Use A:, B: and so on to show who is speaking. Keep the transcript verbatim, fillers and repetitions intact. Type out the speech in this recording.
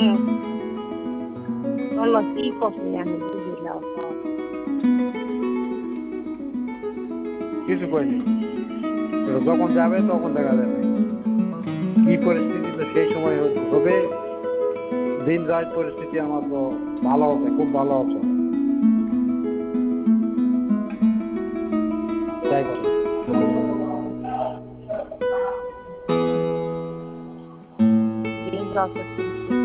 A: বলো কি করছি আমি বুঝলাম
B: কিছু করিনি, যখন যাবে তখন দেখা যাবে কি পরিস্থিতি, তো সেই সময় হবে। দিন রাত পরিস্থিতি আমার তো ভালো হবে, খুব ভালো হবে, তাই বলো।
A: ঠিক আছে।